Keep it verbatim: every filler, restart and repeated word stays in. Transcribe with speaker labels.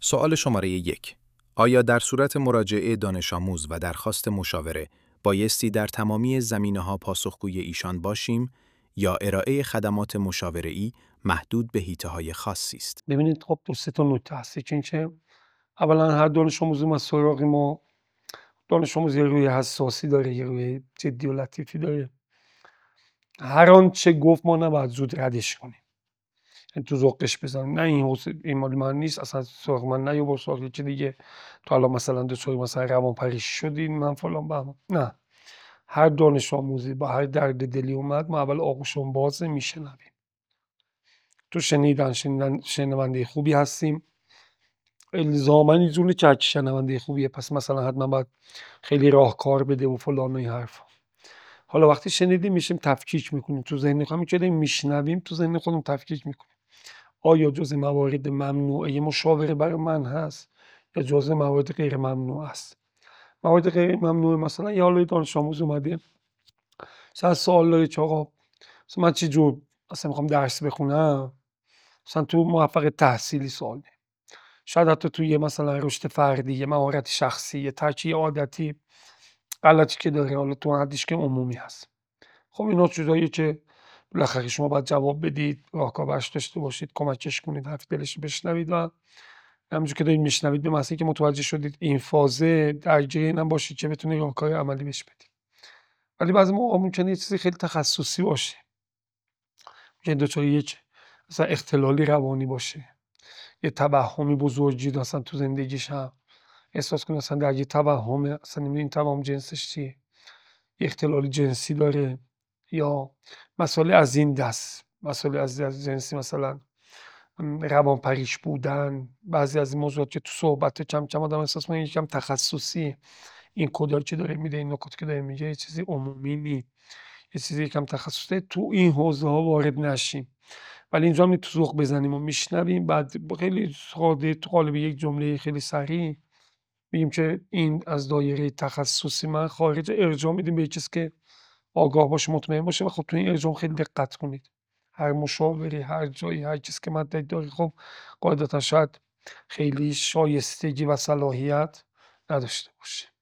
Speaker 1: سوال شماره یک. آیا در صورت مراجعه دانش آموز و درخواست مشاوره بایستی در تمامی زمینه‌ها پاسخگوی ایشان باشیم یا ارائه خدمات مشاوره‌ای محدود به حیطه‌های خاصی است؟
Speaker 2: ببینید خب دو سه تا نکته هست. یکی اینکه اولا هر دانش آموزی ما سراغ ما دانش آموزی روی حساسی داره، یه روی جدی و لطیفی داره. هر آنچه گفت ما نباید زود ردش کنیم، یعنی تو ذوقش بزنیم. نه این حوصله این مال من نیست، اصلا سراغ من نیا، با سراغ یکی دیگه. تو الان مثلا دچار مثلا روانپریشی شدی، من فلان بهمان. نه، هر دانش آموزی با هر درد دلی اومد ما اول آغوشمون بازه، میشنویم. تو شنیدن شنیدن شنونده خوبی هستیم. الزاما اینجوری که هرکی شنونده خوبیه پس مثلا حتما باید خیلی راهکار بده و فلان و این حرفا. حالا وقتی شنیدیم میشیم تفکیک میکنیم تو ذهن خودمون، که داریم میشنویم تو ذهن خودمون تفکیک میکنیم. آیا جزء موارد ممنوعه مشاوره برای من هست یا جزء موارد غیر ممنوع است؟ موارد غیر ممنوع مثلا یه حالا دانش آموز اومده مثلا سوال داره که آقا مثلا من چه جور مثلا میخوام درس بخونم، مثلا تو موفق تحصیلی سوال داره. شاید حتی توی یه مثلا رشد فردی، یه مهارت شخصی، یه ترک یه عادتی غلطی که داره، حالا تو حدیش که عمومی هست. خب اینا چیزاییه که بالاخره شما باید جواب بدید، راهکار براش داشته باشید، کمکش کنید، حرف دلش بشنوید و همونجور که دارید میشنوید به محضی که متوجه شدید این فازه درگیر اینم باشید که بتونید راهکار عملی بهش بدید. ولی بعضی موقع ممکنه یه چیزی خیلی تخصصی باشه، ممکنه دچار یک مثلا اختلالی روانی باشه، یه توهمی بزرگی مثلا تو زندگیش هم احساس کنه مثلا در یه توهمه، اصلا نمی‌دونه این توهم جنسش چیه، یه اختلال جنسی داره یا مسائل از این دست، مسائل از از جنسی مثلا م، روانپریش بودن، بعضی از این موضوعات که تو صحبت کم کم آدم احساس می‌کنه یکم تخصصی. این کدایی که داره میده، این نکاتی که داره میگه یه چیزی عمومی نی، یه چیزی یکم تخصصی، تو این حوزه ها وارد نشیم. ولی اینجا هم تو ذوق بزنیم و میشنویم، بعد خیلی ساده تو قالب یک جمله خیلی سریع میگیم که این از دایره تخصصی من خارج، ارجاع میدیم به یه چیزی که آگاه باشه، مطمئن باشه. و خب تو این ارجاع خیلی دقت کنید. هر مشاوری، هر جایی، هر چیزی که مدرک داره خب قاعدتا شاید خیلی شایستگی و صلاحیت نداشته باشه.